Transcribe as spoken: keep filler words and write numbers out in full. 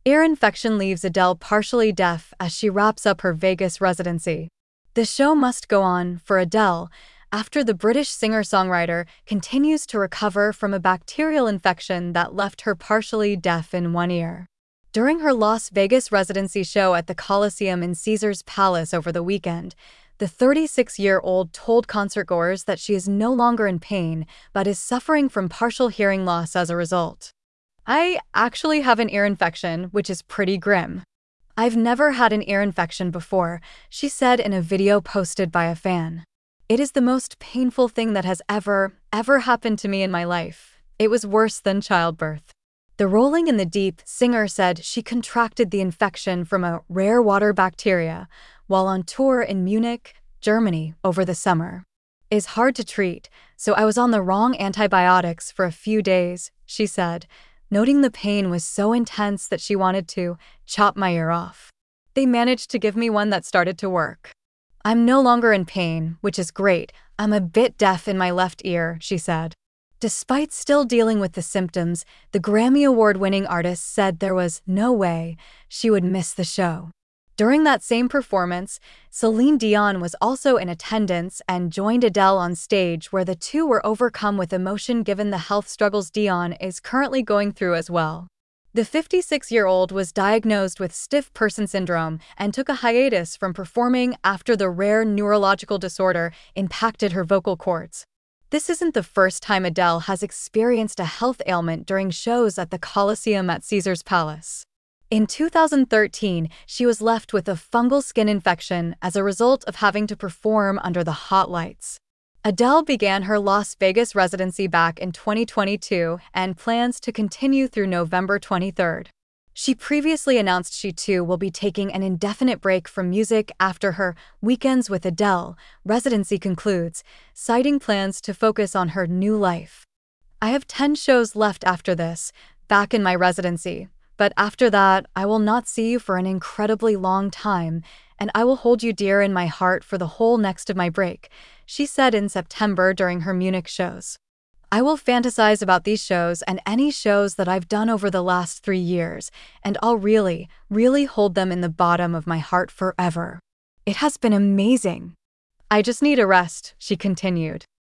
Ear infection leaves Adele partially deaf as she wraps up her Vegas residency. The show must go on for Adele after the British singer-songwriter continues to recover from a bacterial infection that left her partially deaf in one ear. During her Las Vegas residency show at the Coliseum in Caesars Palace over the weekend, the thirty-six-year-old told concertgoers that she is no longer in pain but is suffering from partial hearing loss as a result. "I actually have an ear infection, which is pretty grim. I've never had an ear infection before," she said in a video posted by a fan. "It is the most painful thing that has ever, ever happened to me in my life. It was worse than childbirth." The Rolling in the Deep singer said she contracted the infection from a rare water bacteria while on tour in Munich, Germany, over the summer. "It's hard to treat, so I was on the wrong antibiotics for a few days," she said, noting the pain was so intense that she wanted to chop my ear off. "They managed to give me one that started to work. I'm no longer in pain, which is great. I'm a bit deaf in my left ear," she said. Despite still dealing with the symptoms, the Grammy Award-winning artist said there was no way she would miss the show. During that same performance, Celine Dion was also in attendance and joined Adele on stage, where the two were overcome with emotion given the health struggles Dion is currently going through as well. The fifty-six-year-old was diagnosed with stiff person syndrome and took a hiatus from performing after the rare neurological disorder impacted her vocal cords. This isn't the first time Adele has experienced a health ailment during shows at the Coliseum at Caesars Palace. In two thousand thirteen, she was left with a fungal skin infection as a result of having to perform under the hot lights. Adele began her Las Vegas residency back in twenty twenty-two and plans to continue through November twenty-third. She previously announced she too will be taking an indefinite break from music after her Weekends with Adele residency concludes, citing plans to focus on her new life. "I have ten shows left after this, back in my residency, but after that, I will not see you for an incredibly long time, and I will hold you dear in my heart for the whole next of my break," she said in September during her Munich shows. "I will fantasize about these shows and any shows that I've done over the last three years, and I'll really, really hold them in the bottom of my heart forever. It has been amazing. I just need a rest," she continued.